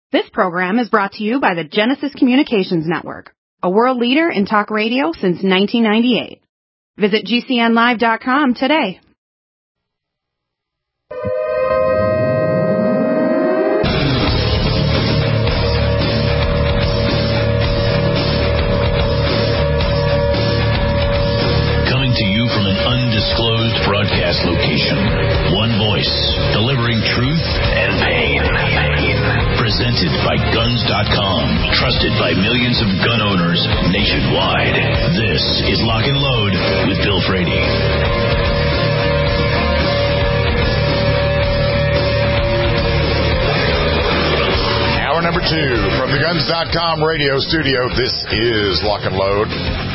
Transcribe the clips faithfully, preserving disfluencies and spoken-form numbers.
This program is brought to you by the Genesis Communications Network, a world leader in talk radio since nineteen ninety-eight. Visit G C N live dot com today. Coming to you from an undisclosed broadcast location. One voice, delivering truth and pain. Presented by Guns dot com. Trusted by millions of gun owners nationwide. This is Lock and Load with Bill Frady. Hour number two from the Guns dot com radio studio. This is Lock and Load.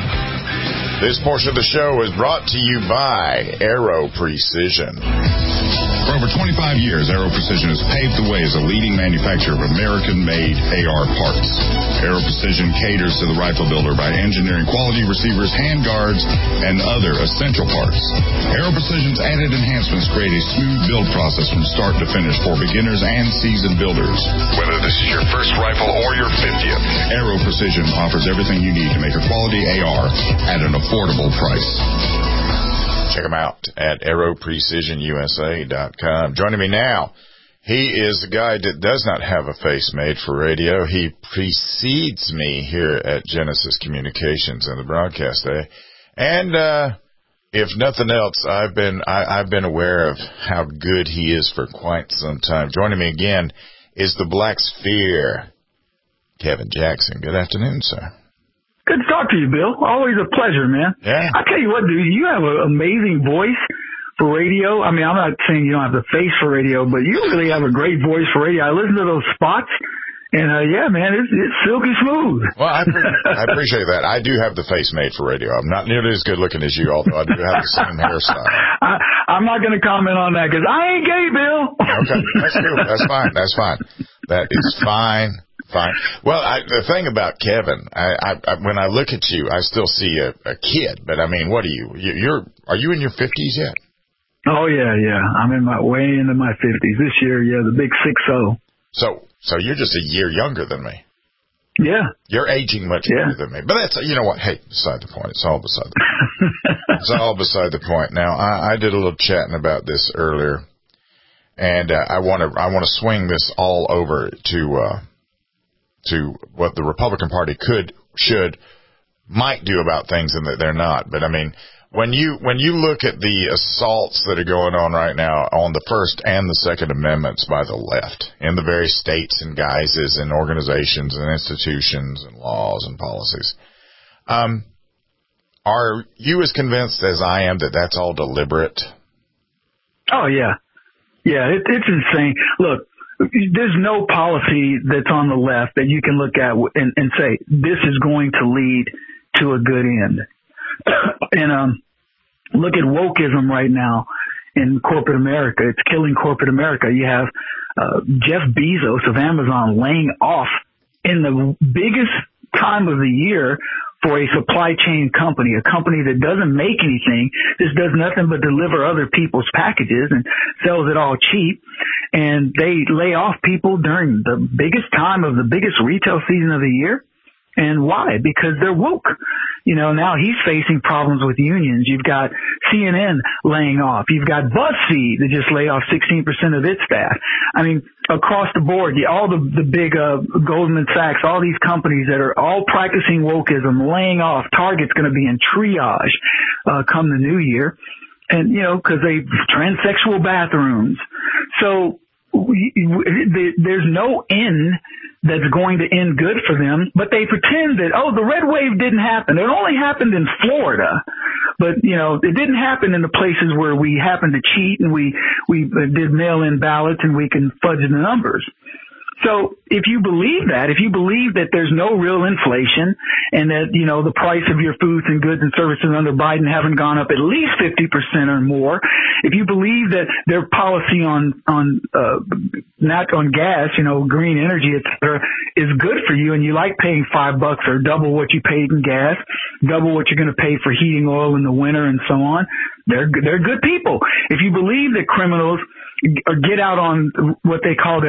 This portion of the show is brought to you by Aero Precision. For over twenty-five years, Aero Precision has paved the way as a leading manufacturer of American-made A R parts. Aero Precision caters to the rifle builder by engineering quality receivers, handguards, and other essential parts. Aero Precision's added enhancements create a smooth build process from start to finish for beginners and seasoned builders. Whether this is your first rifle or your fiftieth, Aero Precision offers everything you need to make a quality A R at an affordable price. Check him out at aero precision U S A dot com. Joining me now, he is a guy that does not have a face made for radio. He precedes me here at Genesis Communications in the broadcast day. And uh, if nothing else, I've been I, I've been aware of how good he is for quite some time. Joining me again is the Black Sphere, Kevin Jackson. Good afternoon, sir. Good to talk to you, Bill. Always a pleasure, man. Yeah. I tell you what, dude, you have an amazing voice for radio. I mean, I'm not saying you don't have the face for radio, but you really have a great voice for radio. I listen to those spots, and uh, yeah, man, it's, it's silky smooth. Well, I, I appreciate that. I do have the face made for radio. I'm not nearly as good looking as you, although I do have the same hairstyle. I, I'm not going to comment on that because I ain't gay, Bill. Okay, that's cool. That's fine. That's fine. That is fine. Fine. Well, I, the thing about Kevin, I, I, I, when I look at you, I still see a, a kid. But I mean, what are you? you? You're are you in your fifties yet? Oh yeah, yeah. I'm in my way into my fifties this year. Yeah, the big six zero. So, so you're just a year younger than me. Yeah. You're aging much yeah. younger than me. But that's, you know what? Hey, beside the point. It's all beside the point. It's all beside the point. Now, I, I did a little chatting about this earlier, and uh, I want to I want to swing this all over to. Uh, to what the Republican Party could, should, might do about things and that they're not. But, I mean, when you when you look at the assaults that are going on right now on the First and the Second Amendments by the left in the various states and guises and organizations and institutions and laws and policies, um, are you as convinced as I am that that's all deliberate? Oh, yeah. Yeah, it, it's insane. Look. There's no policy that's on the left that you can look at and, and say, this is going to lead to a good end. And um, look at wokeism right now in corporate America. It's killing corporate America. You have uh, Jeff Bezos of Amazon laying off in the biggest time of the year for a supply chain company, a company that doesn't make anything, just does nothing but deliver other people's packages and sells it all cheap. And they lay off people during the biggest time of the biggest retail season of the year. And why? Because they're woke. You know, now he's facing problems with unions. You've got C N N laying off. You've got BuzzFeed that just laid off sixteen percent of its staff. I mean, across the board, all the, the big uh, Goldman Sachs, all these companies that are all practicing wokeism, laying off. Target's going to be in triage uh, come the new year. And, you know, because they transsexual bathrooms. So we, we, there's no end that's going to end good for them, but they pretend that, oh, the red wave didn't happen. It only happened in Florida. But, you know, it didn't happen in the places where we happened to cheat and we, we did mail-in ballots and we can fudge the numbers. So if you believe that, if you believe that there's no real inflation and that, you know, the price of your foods and goods and services under Biden haven't gone up at least fifty percent or more, if you believe that their policy on, on, uh, not on gas, you know, green energy, et cetera, is good for you and you like paying five bucks or double what you paid in gas, double what you're going to pay for heating oil in the winter and so on, they're, they're good people. If you believe that criminals get out on what they call their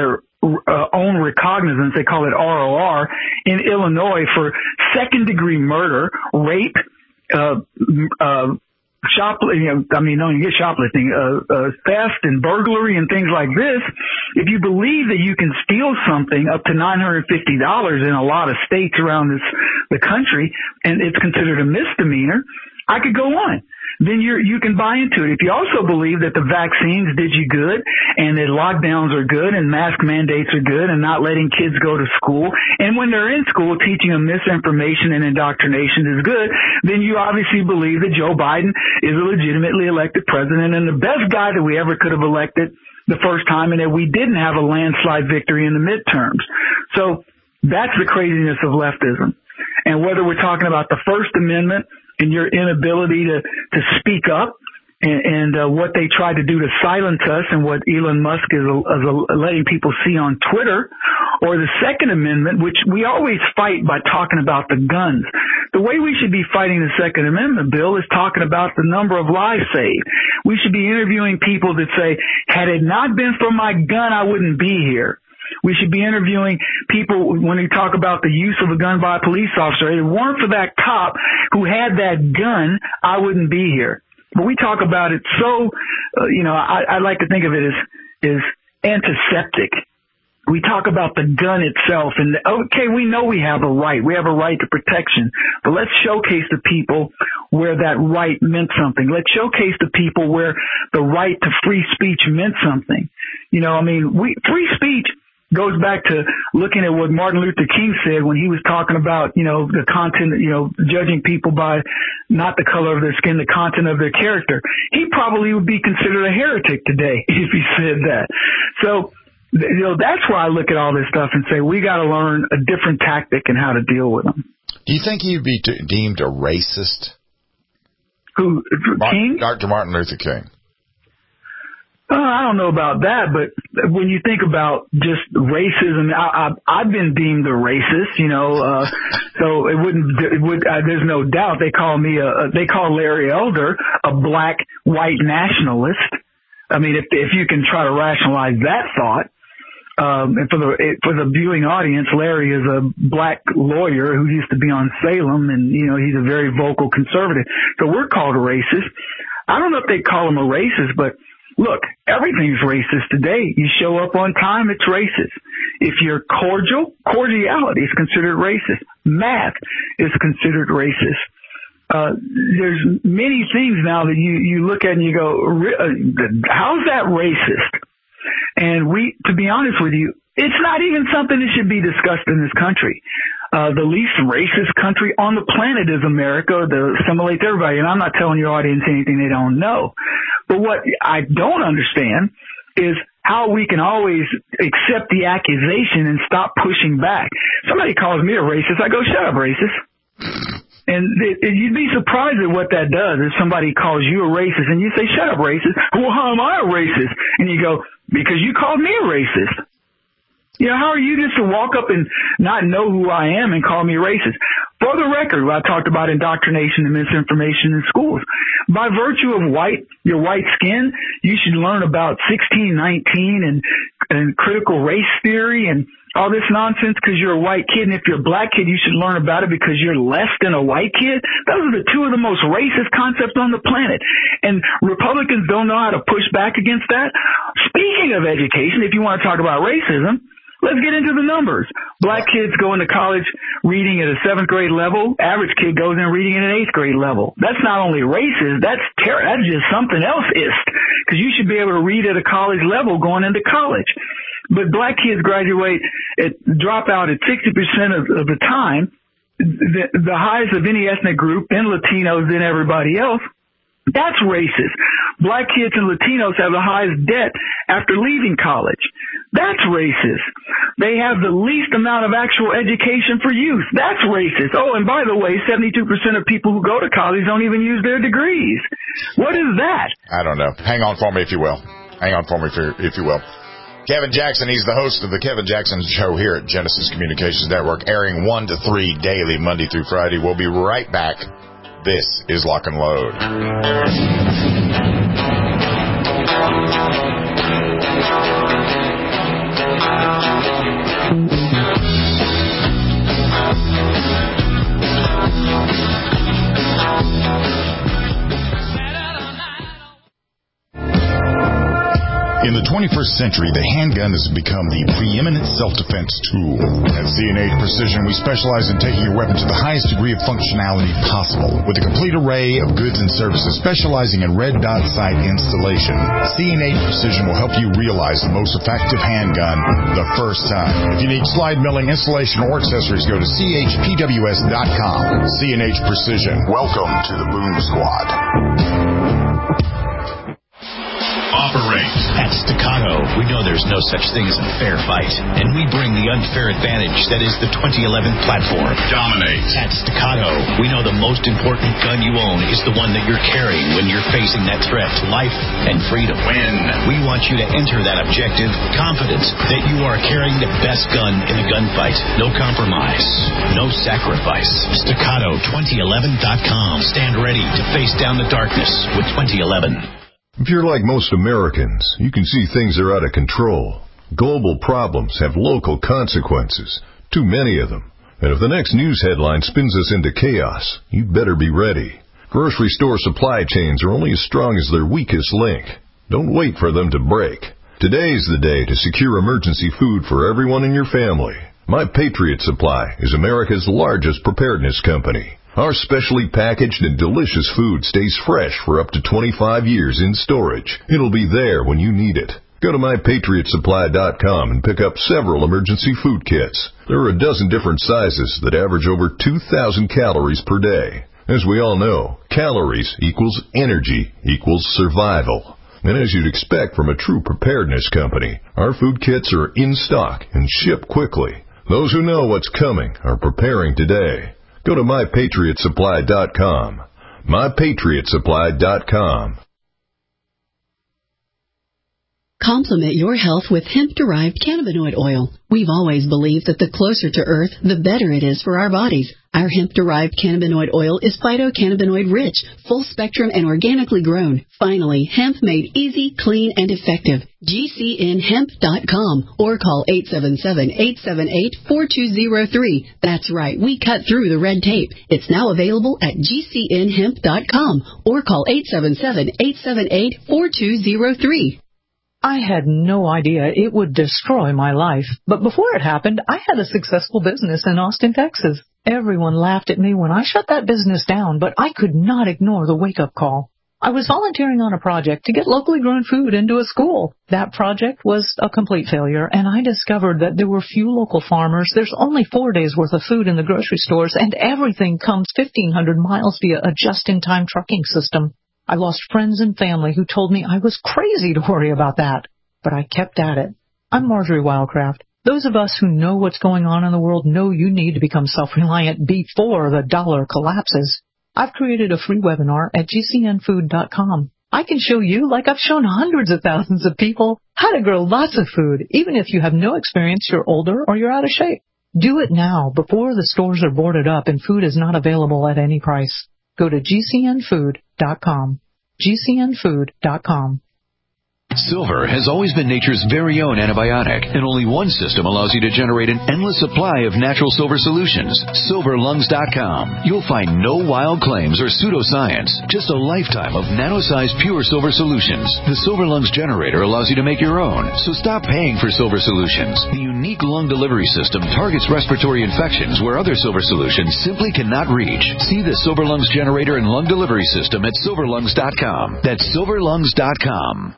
uh, own recognizance, they call it R O R, in Illinois for second-degree murder, rape, uh, uh, shoplifting, you know, I mean, don't you get shoplifting, uh, uh, theft and burglary and things like this. If you believe that you can steal something up to nine hundred fifty dollars in a lot of states around this, the country, and it's considered a misdemeanor, I could go on. Then you're, you can buy into it. If you also believe that the vaccines did you good and that lockdowns are good and mask mandates are good and not letting kids go to school, and when they're in school teaching them misinformation and indoctrination is good, then you obviously believe that Joe Biden is a legitimately elected president and the best guy that we ever could have elected the first time, and that we didn't have a landslide victory in the midterms. So that's the craziness of leftism. And whether we're talking about the First Amendment and your inability to, to speak up and, and uh, what they try to do to silence us and what Elon Musk is, is letting people see on Twitter, or the Second Amendment, which we always fight by talking about the guns. The way we should be fighting the Second Amendment, Bill, is talking about the number of lives saved. We should be interviewing people that say, had it not been for my gun, I wouldn't be here. We should be interviewing people when they talk about the use of a gun by a police officer. If it weren't for that cop who had that gun, I wouldn't be here. But we talk about it so, uh, you know, I, I like to think of it as, as antiseptic. We talk about the gun itself, and okay, we know we have a right. We have a right to protection, but let's showcase the people where that right meant something. Let's showcase the people where the right to free speech meant something. You know, I mean, we, free speech goes back to looking at what Martin Luther King said when he was talking about, you know, the content, you know, judging people by not the color of their skin, the content of their character. He probably would be considered a heretic today if he said that. So, you know, that's why I look at all this stuff and say we got to learn a different tactic and how to deal with them. Do you think he'd be t- deemed a racist? Who, King? Doctor Martin Luther King. Uh, I don't know about that, but when you think about just racism, I, I, I've been deemed a racist, you know, uh, so it wouldn't, it would, uh, there's no doubt they call me a, a, they call Larry Elder a black white nationalist. I mean, if, if you can try to rationalize that thought, um, and for the, for the viewing audience, Larry is a black lawyer who used to be on Salem, and, you know, he's a very vocal conservative. So we're called a racist. I don't know if they call him a racist, but look, everything's racist today. You show up on time, it's racist. If you're cordial, cordiality is considered racist. Math is considered racist. Uh, there's many things now that you, you look at and you go, how's that racist? And we, to be honest with you, it's not even something that should be discussed in this country. Uh, the least racist country on the planet is America, to assimilate everybody. And I'm not telling your audience anything they don't know. But what I don't understand is how we can always accept the accusation and stop pushing back. Somebody calls me a racist, I go, shut up, racist. And it, it, you'd be surprised at what that does if somebody calls you a racist and you say, shut up, racist. Well, how am I a racist? And you go, because you called me a racist. You know, how are you just to walk up and not know who I am and call me racist? For the record, I talked about indoctrination and misinformation in schools. By virtue of white, your white skin, you should learn about sixteen nineteen and, and critical race theory and all this nonsense because you're a white kid. And if you're a black kid, you should learn about it because you're less than a white kid. Those are the two of the most racist concepts on the planet. And Republicans don't know how to push back against that. Speaking of education, if you want to talk about racism, let's get into the numbers. Black kids go into college reading at a seventh grade level. Average kid goes in reading at an eighth grade level. That's not only racist, that's ter- that's just something else-ist. Because you should be able to read at a college level going into college. But black kids graduate at drop out at sixty percent of, of the time, the, the highest of any ethnic group, then Latinos, then everybody else. That's racist. Black kids and Latinos have the highest debt after leaving college. That's racist. They have the least amount of actual education for youth. That's racist. Oh, and by the way, seventy-two percent of people who go to college don't even use their degrees. What is that? I don't know. Hang on for me, if you will. Hang on for me, if you will. Kevin Jackson, he's the host of the Kevin Jackson Show here at Genesis Communications Network, airing one to three daily, Monday through Friday. We'll be right back. This is Lock and Load. twenty-first century, the handgun has become the preeminent self-defense tool. At C and H Precision, we specialize in taking your weapon to the highest degree of functionality possible. With a complete array of goods and services specializing in red dot sight installation, C and H Precision will help you realize the most effective handgun the first time. If you need slide milling, installation, or accessories, go to C H P W S dot com. C and H Precision. Welcome to the Boom Squad. Operate. At Staccato, we know there's no such thing as a fair fight, and we bring the unfair advantage that is the twenty eleven platform. Dominate. At Staccato, we know the most important gun you own is the one that you're carrying when you're facing that threat to life and freedom. Win. We want you to enter that objective confident that you are carrying the best gun in the gunfight. No compromise. No sacrifice. Staccato twenty eleven dot com. Stand ready to face down the darkness with twenty eleven. If you're like most Americans, you can see things are out of control. Global problems have local consequences, too many of them. And if the next news headline spins us into chaos, you'd better be ready. Grocery store supply chains are only as strong as their weakest link. Don't wait for them to break. Today's the day to secure emergency food for everyone in your family. My Patriot Supply is America's largest preparedness company. Our specially packaged and delicious food stays fresh for up to twenty-five years in storage. It'll be there when you need it. Go to my patriot supply dot com and pick up several emergency food kits. There are a dozen different sizes that average over two thousand calories per day. As we all know, calories equals energy equals survival. And as you'd expect from a true preparedness company, our food kits are in stock and ship quickly. Those who know what's coming are preparing today. Go to my patriot supply dot com. my patriot supply dot com. Complement your health with hemp-derived cannabinoid oil. We've always believed that the closer to Earth, the better it is for our bodies. Our hemp-derived cannabinoid oil is phytocannabinoid-rich, full-spectrum, and organically grown. Finally, hemp made easy, clean, and effective. G C N hemp dot com or call eight seven seven, eight seven eight, four two zero three. That's right, we cut through the red tape. It's now available at G C N hemp dot com or call eight seven seven, eight seven eight, four two zero three. I had no idea it would destroy my life. But before it happened, I had a successful business in Austin, Texas. Everyone laughed at me when I shut that business down, but I could not ignore the wake-up call. I was volunteering on a project to get locally grown food into a school. That project was a complete failure, and I discovered that there were few local farmers. There's only four days' worth of food in the grocery stores, and everything comes fifteen hundred miles via a just-in-time trucking system. I lost friends and family who told me I was crazy to worry about that. But I kept at it. I'm Marjorie Wildcraft. Those of us who know what's going on in the world know you need to become self-reliant before the dollar collapses. I've created a free webinar at G C N food dot com. I can show you, like I've shown hundreds of thousands of people, how to grow lots of food, even if you have no experience, you're older, or you're out of shape. Do it now, before the stores are boarded up and food is not available at any price. Go to G C N food dot com. G C N food dot com. Silver has always been nature's very own antibiotic, and only one system allows you to generate an endless supply of natural silver solutions. silver lungs dot com. You'll find no wild claims or pseudoscience, just a lifetime of nano-sized pure silver solutions. The Silver Lungs generator allows you to make your own, so stop paying for silver solutions. The unique lung delivery system targets respiratory infections where other silver solutions simply cannot reach. See the Silver Lungs generator and lung delivery system at silver lungs dot com. That's silver lungs dot com.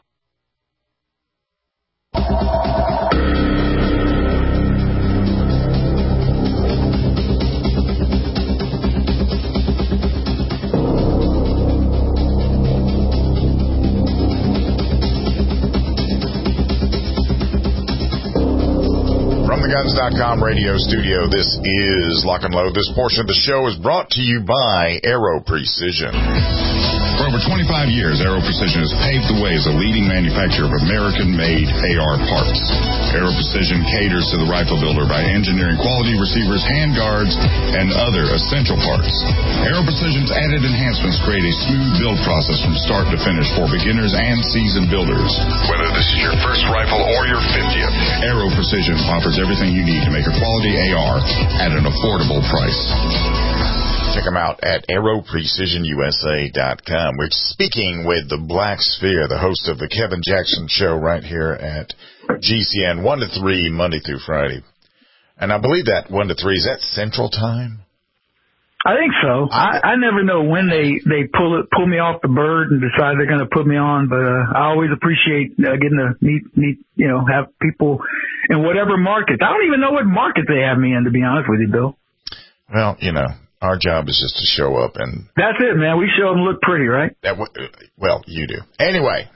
From the guns dot com radio studio, this is Lock and Load. This portion of the show is brought to you by Aero Precision. For over twenty-five years, Aero Precision has paved the way as a leading manufacturer of American-made A R parts. Aero Precision caters to the rifle builder by engineering quality receivers, handguards, and other essential parts. Aero Precision's added enhancements create a smooth build process from start to finish for beginners and seasoned builders. Whether this is your first rifle or your fiftieth, Aero Precision offers everything you need to make a quality A R at an affordable price. Check them out at aero precision u s a dot com. We're speaking with the Black Sphere, the host of the Kevin Jackson Show right here at G C N, one to three, Monday through Friday. And I believe that one to three, is that Central Time? I think so. I, I never know when they, they pull it, pull me off the bird and decide they're going to put me on, but uh, I always appreciate uh, getting to meet, meet, you know, have people in whatever market. I don't even know what market they have me in, to be honest with you, Bill. Well, you know, our job is just to show up and... That's it, man. We show them look pretty, right? That w- well, you do. Anyway.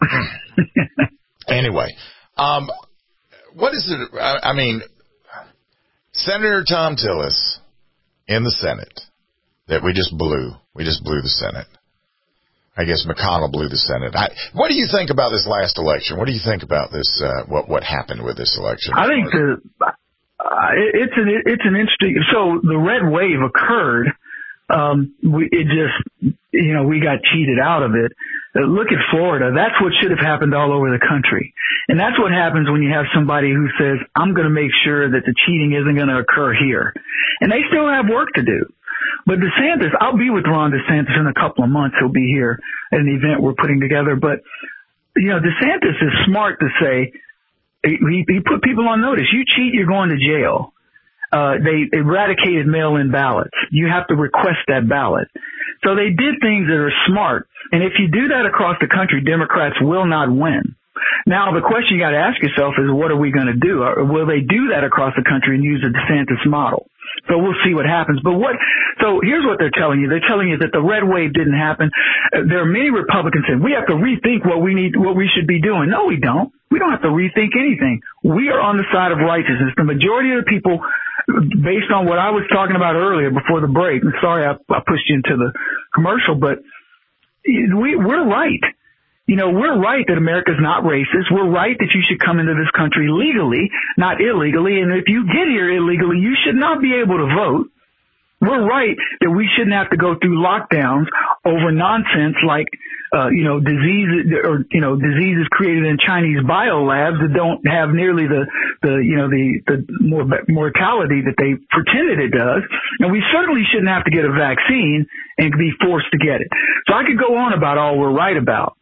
anyway. Um, what is it? I, I mean, Senator Thom Tillis in the Senate... that we just blew. We just blew the Senate. I guess McConnell blew the Senate. I, what do you think about this last election? What do you think about this, uh, what what happened with this election? I think the, uh, it's an it's an interesting. So the red wave occurred. Um, we, it just, you know, we got cheated out of it. Uh, look at Florida. That's what should have happened all over the country. And that's what happens when you have somebody who says, I'm going to make sure that the cheating isn't going to occur here. And they still have work to do. But DeSantis, I'll be with Ron DeSantis in a couple of months. He'll be here at an event we're putting together. But, you know, DeSantis is smart to say, he, he put people on notice. You cheat, you're going to jail. Uh, they eradicated mail-in ballots. You have to request that ballot. So they did things that are smart. And if you do that across the country, Democrats will not win. Now, the question you got to ask yourself is, what are we going to do? Or will they do that across the country and use the DeSantis model? So we'll see what happens. But what, so here's what they're telling you. They're telling you that the red wave didn't happen. Uh, there are many Republicans saying we have to rethink what we need, what we should be doing. No, we don't. We don't have to rethink anything. We are on the side of righteousness. The majority of the people, based on what I was talking about earlier before the break, and sorry I, I pushed you into the commercial, but we, we're right. You know, we're right that America's not racist. We're right that you should come into this country legally, not illegally. And if you get here illegally, you should not be able to vote. We're right that we shouldn't have to go through lockdowns over nonsense like, uh, you know, diseases or, you know, diseases created in Chinese biolabs that don't have nearly the, the, you know, the, the more mortality that they pretended it does. And we certainly shouldn't have to get a vaccine and be forced to get it. So I could go on about all we're right about.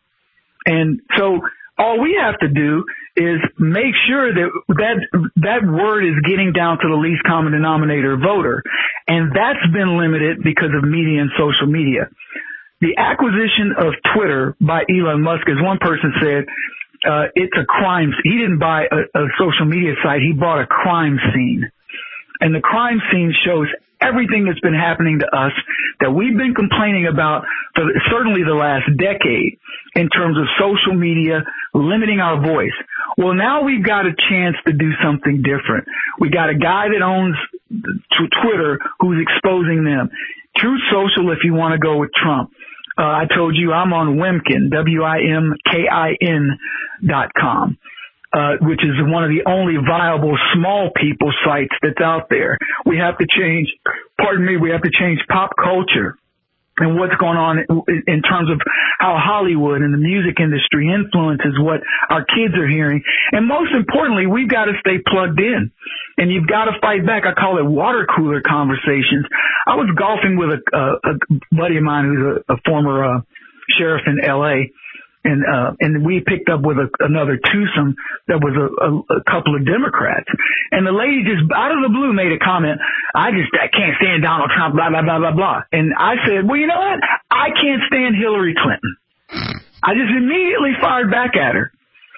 And so all we have to do is make sure that that, that word is getting down to the least common denominator voter. And that's been limited because of media and social media. The acquisition of Twitter by Elon Musk, as one person said, uh, it's a crime. He didn't buy a, a social media site. He bought a crime scene. And the crime scene shows everything that's been happening to us that we've been complaining about for certainly the last decade in terms of social media limiting our voice. Well, now we've got a chance to do something different. We got a guy that owns Twitter who's exposing them. Truth Social, if you want to go with Trump. Uh, I told you I'm on Wimkin, W I M K I N dot com. Uh, which is one of the only viable small people sites that's out there. We have to change, pardon me, we have to change pop culture and what's going on in terms of how Hollywood and the music industry influences what our kids are hearing. And most importantly, we've got to stay plugged in. And you've got to fight back. I call it water cooler conversations. I was golfing with a, a, a buddy of mine who's a, a former uh, sheriff in L A, And, uh, and we picked up with a, another twosome that was a, a, a couple of Democrats. And the lady just out of the blue made a comment. I just, I can't stand Donald Trump, blah, blah, blah, blah, blah. And I said, well, you know what? I can't stand Hillary Clinton. I just immediately fired back at her.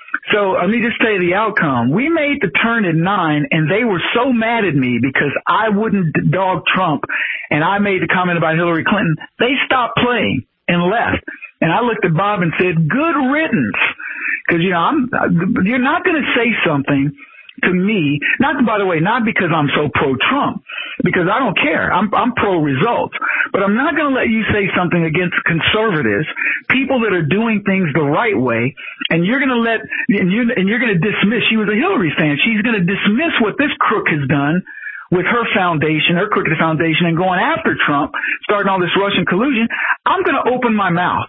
So let me just tell you the outcome. We made the turn at nine and they were so mad at me because I wouldn't dog Trump and I made the comment about Hillary Clinton. They stopped playing and left. And I looked at Bob and said, good riddance. Because, you know, I'm, you're not going to say something to me, not, by the way, not because I'm so pro-Trump, because I don't care. I'm, I'm pro-results. But I'm not going to let you say something against conservatives, people that are doing things the right way, and you're going to let, and you're, and you're going to dismiss, she was a Hillary fan, she's going to dismiss what this crook has done with her foundation, her crooked foundation, and going after Trump, starting all this Russian collusion. I'm going to open my mouth.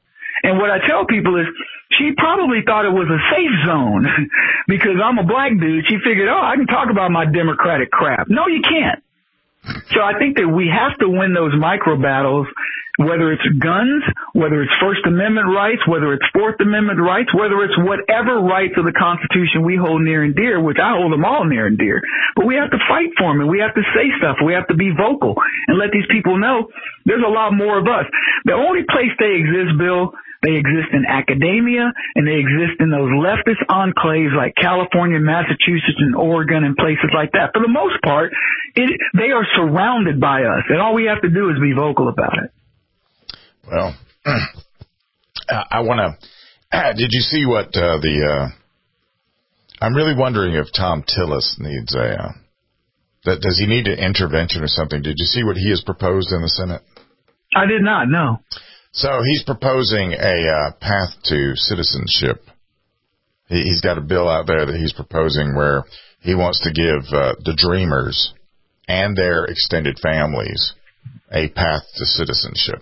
And what I tell people is she probably thought it was a safe zone because I'm a black dude. She figured, oh, I can talk about my Democratic crap. No, you can't. So I think that we have to win those micro battles, whether it's guns, whether it's First Amendment rights, whether it's Fourth Amendment rights, whether it's whatever rights of the Constitution we hold near and dear, which I hold them all near and dear. But we have to fight for them, and we have to say stuff. We have to be vocal and let these people know there's a lot more of us. The only place they exist, Bill, they exist in academia, and they exist in those leftist enclaves like California, Massachusetts, and Oregon, and places like that. For the most part, it, they are surrounded by us, and all we have to do is be vocal about it. Well, I want to. Did you see what uh, the? Uh, I'm really wondering if Thom Tillis needs a. Uh, that does he need an intervention or something? Did you see what he has proposed in the Senate? I did not. No. So he's proposing a uh, path to citizenship. He, he's got a bill out there that he's proposing where he wants to give uh, the Dreamers and their extended families a path to citizenship.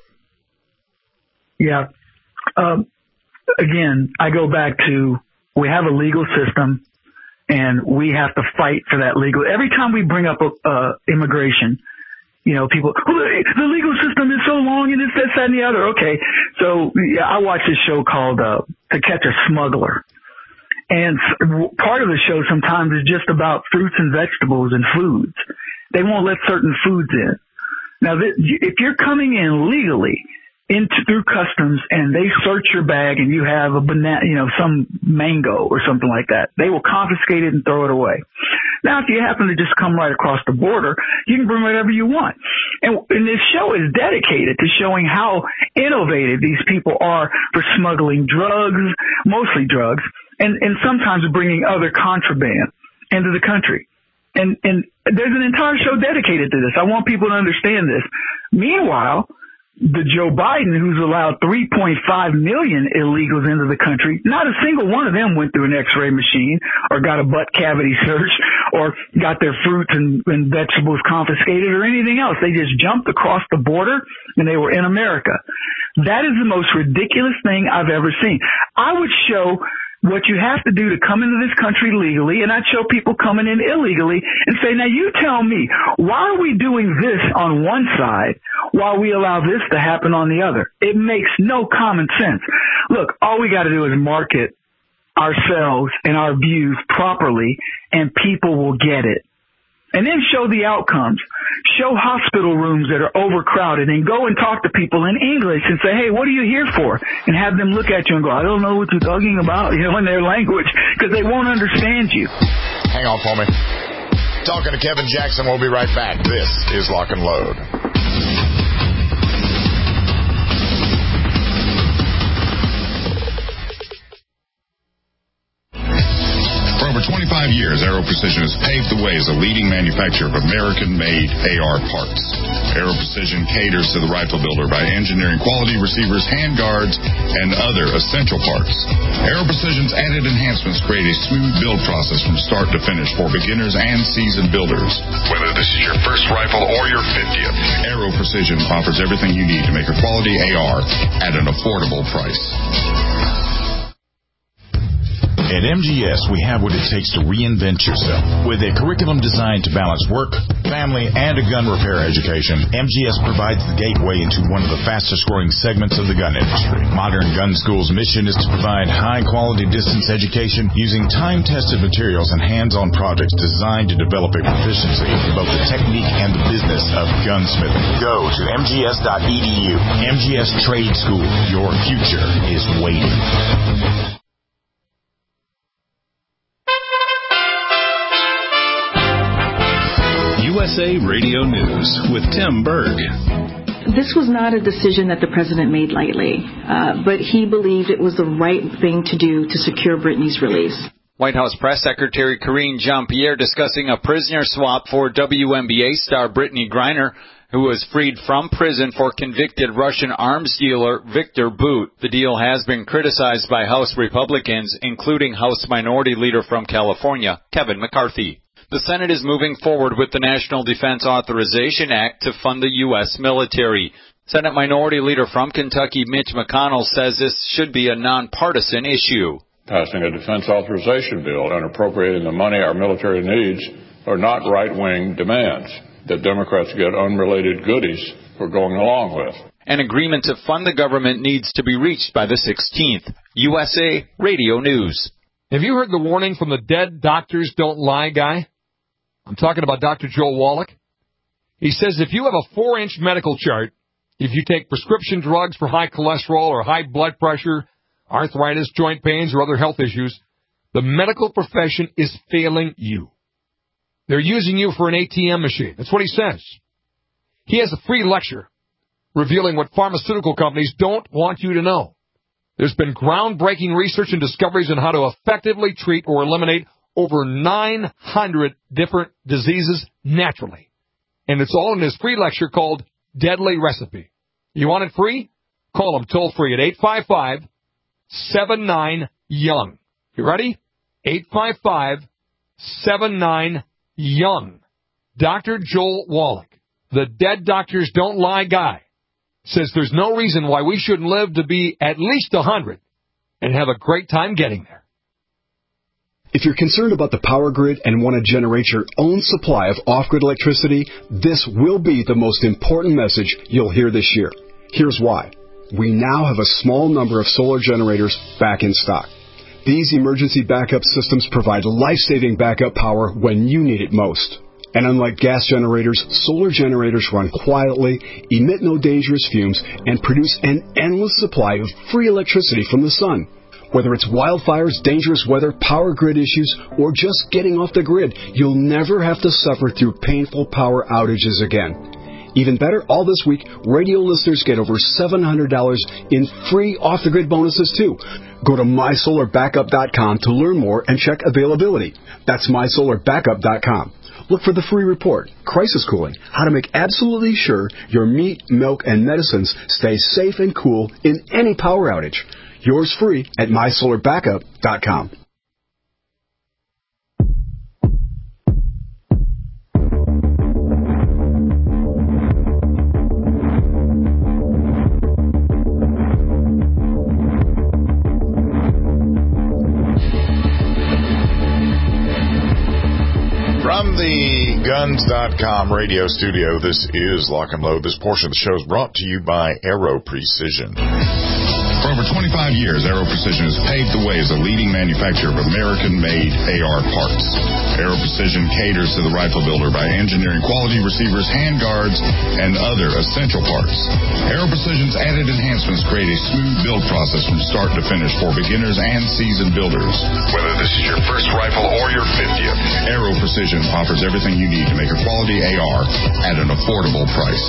Yeah. Um, again, I go back to we have a legal system, and we have to fight for that legal. Every time we bring up uh, immigration, you know, people, oh, the legal system is so long and it's this, that, and the other. Okay. So yeah, I watch this show called uh, To Catch a Smuggler. And part of the show sometimes is just about fruits and vegetables and foods. They won't let certain foods in. Now, if you're coming in legally into through customs and they search your bag and you have a banana, you know, some mango or something like that, they will confiscate it and throw it away. Now, if you happen to just come right across the border, you can bring whatever you want. And, and this show is dedicated to showing how innovative these people are for smuggling drugs, mostly drugs, and, and sometimes bringing other contraband into the country. And, and there's an entire show dedicated to this. I want people to understand this. Meanwhile, the Joe Biden, who's allowed three point five million illegals into the country, not a single one of them went through an x-ray machine or got a butt cavity search or got their fruits and, and vegetables confiscated or anything else. They just jumped across the border and they were in America. That is the most ridiculous thing I've ever seen. I would show what you have to do to come into this country legally, and I'd show people coming in illegally and say, now you tell me, why are we doing this on one side while we allow this to happen on the other? It makes no common sense. Look, all we got to do is market ourselves and our views properly, and people will get it. And then show the outcomes. Show hospital rooms that are overcrowded, and go and talk to people in English and say, hey, what are you here for? And have them look at you and go, I don't know what you're talking about, you know, in their language, because they won't understand you. Hang on for me. Talking to Kevin Jackson. We'll be right back. This is Lock and Load. For over twenty-five years, Aero Precision has paved the way as a leading manufacturer of American-made A R parts. Aero Precision caters to the rifle builder by engineering quality receivers, handguards, and other essential parts. Aero Precision's added enhancements create a smooth build process from start to finish for beginners and seasoned builders. Whether this is your first rifle or your fiftieth, Aero Precision offers everything you need to make a quality A R at an affordable price. At M G S, we have what it takes to reinvent yourself. With a curriculum designed to balance work, family, and a gun repair education, M G S provides the gateway into one of the fastest-growing segments of the gun industry. Modern Gun School's mission is to provide high-quality distance education using time-tested materials and hands-on projects designed to develop a proficiency in both the technique and the business of gunsmithing. Go to M G S dot E D U. M G S Trade School. Your future is waiting. U S A Radio News with Tim Berg. This was not a decision that the president made lightly, uh, but he believed it was the right thing to do to secure Brittany's release. White House Press Secretary Karine Jean-Pierre discussing a prisoner swap for W N B A star Brittany Griner, who was freed from prison for convicted Russian arms dealer Victor Bout. The deal has been criticized by House Republicans, including House Minority Leader from California, Kevin McCarthy. The Senate is moving forward with the National Defense Authorization Act to fund the U S military. Senate Minority Leader from Kentucky, Mitch McConnell, says this should be a nonpartisan issue. Passing a defense authorization bill and appropriating the money our military needs are not right-wing demands. that Democrats get unrelated goodies for going along with. An agreement to fund the government needs to be reached by the sixteenth. U S A Radio News. Have you heard the warning from the dead doctors don't lie guy? I'm talking about Doctor Joel Wallach. He says if you have a four-inch medical chart, if you take prescription drugs for high cholesterol or high blood pressure, arthritis, joint pains, or other health issues, the medical profession is failing you. They're using you for an A T M machine. That's what he says. He has a free lecture revealing what pharmaceutical companies don't want you to know. There's been groundbreaking research and discoveries on how to effectively treat or eliminate over nine hundred different diseases naturally. And it's all in his free lecture called Deadly Recipe. You want it free? Call him toll free at eight five five, seven nine, young. You ready? eight five five, seven nine, young. Doctor Joel Wallach, the dead doctors don't lie guy, says there's no reason why we shouldn't live to be at least one hundred and have a great time getting there. If you're concerned about the power grid and want to generate your own supply of off-grid electricity, this will be the most important message you'll hear this year. Here's why. We now have a small number of solar generators back in stock. These emergency backup systems provide life-saving backup power when you need it most. And unlike gas generators, solar generators run quietly, emit no dangerous fumes, and produce an endless supply of free electricity from the sun. Whether it's wildfires, dangerous weather, power grid issues, or just getting off the grid, you'll never have to suffer through painful power outages again. Even better, all this week, radio listeners get over seven hundred dollars in free off-the-grid bonuses, too. Go to my solar backup dot com to learn more and check availability. That's my solar backup dot com. Look for the free report, Crisis Cooling, how to make absolutely sure your meat, milk, and medicines stay safe and cool in any power outage. Yours free at my solar backup dot com. From the Guns dot com radio studio, this is Lock and Load. This portion of the show is brought to you by Aero Precision. For over twenty-five years, Aero Precision has paved the way as a leading manufacturer of American-made A R parts. Aero Precision caters to the rifle builder by engineering quality receivers, handguards, and other essential parts. Aero Precision's added enhancements create a smooth build process from start to finish for beginners and seasoned builders. Whether this is your first rifle or your fiftieth, Aero Precision offers everything you need to make a quality A R at an affordable price.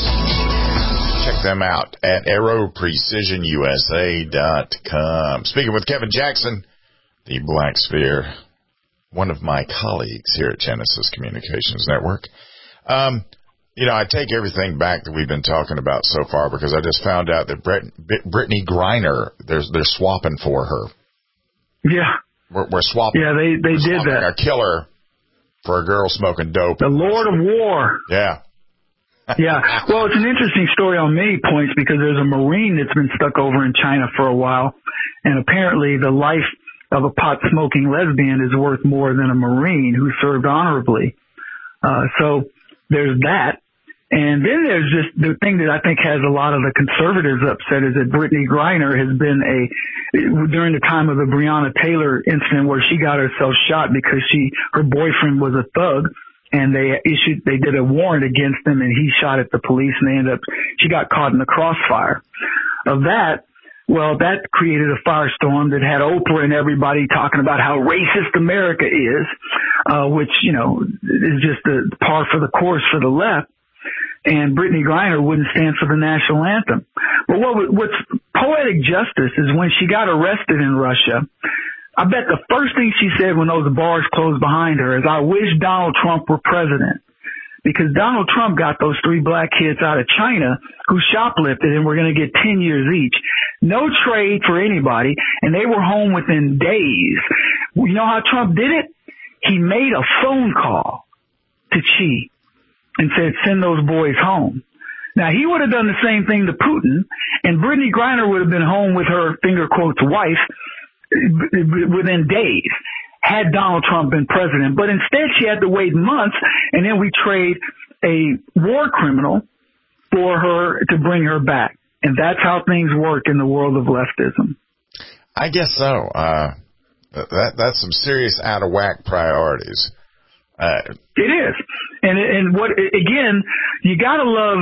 Check them out at aero precision U S A dot com. Speaking with Kevin Jackson, the Black Sphere, one of my colleagues here at Genesis Communications Network. Um, you know, I take everything back that we've been talking about so far because I just found out that Brett, Brittany Griner, they're, they're swapping for her. Yeah. We're, we're swapping. Yeah, they, they did that. A killer for a girl smoking dope. The Lord of War. Yeah. Yeah, well, it's an interesting story on many points because there's a Marine that's been stuck over in China for a while, and apparently the life of a pot-smoking lesbian is worth more than a Marine who served honorably. Uh, so there's that. And then there's just the thing that I think has a lot of the conservatives upset is that Brittany Griner has been a, during the time of the Breonna Taylor incident where she got herself shot because she, her boyfriend was a thug. And they issued, they did a warrant against him, and he shot at the police, and they ended up, she got caught in the crossfire of that. Well, that created a firestorm that had Oprah and everybody talking about how racist America is, uh, which, you know, is just the par for the course for the left. And Brittany Griner wouldn't stand for the national anthem. But what, what's poetic justice is when she got arrested in Russia, I bet the first thing she said when those bars closed behind her is, I wish Donald Trump were president. Because Donald Trump got those three black kids out of China who shoplifted and were going to get ten years each. No trade for anybody, and they were home within days. You know how Trump did it? He made a phone call to Xi and said, send those boys home. Now, he would have done the same thing to Putin, and Brittany Griner would have been home with her, finger quotes, wife within days had Donald Trump been president. But instead she had to wait months, and then we trade a war criminal for her to bring her back. And that's how things work in the world of leftism. I guess so. Uh, that that's some serious out of whack priorities. Uh, it is. And and what again, you got to love